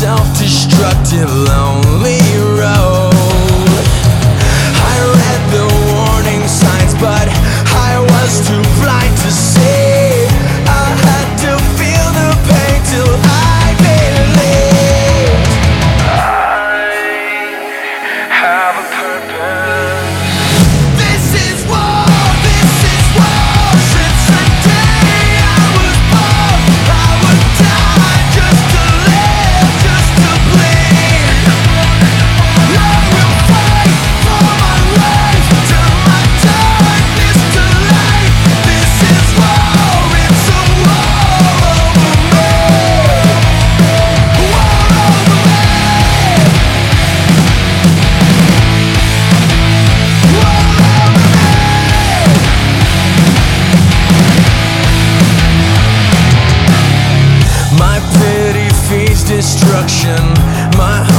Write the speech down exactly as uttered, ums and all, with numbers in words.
self-destructive, lonely road. I read the warning signs, but I was too blind to see. I had to feel the pain till I believed I have a purpose. This is war, this is war. Since the day I was born, I would die just to live, just to bleed. I will fight for my life till my darkness to light. This is war, it's a war over me. War over me. War over me. My pity feeds destruction. My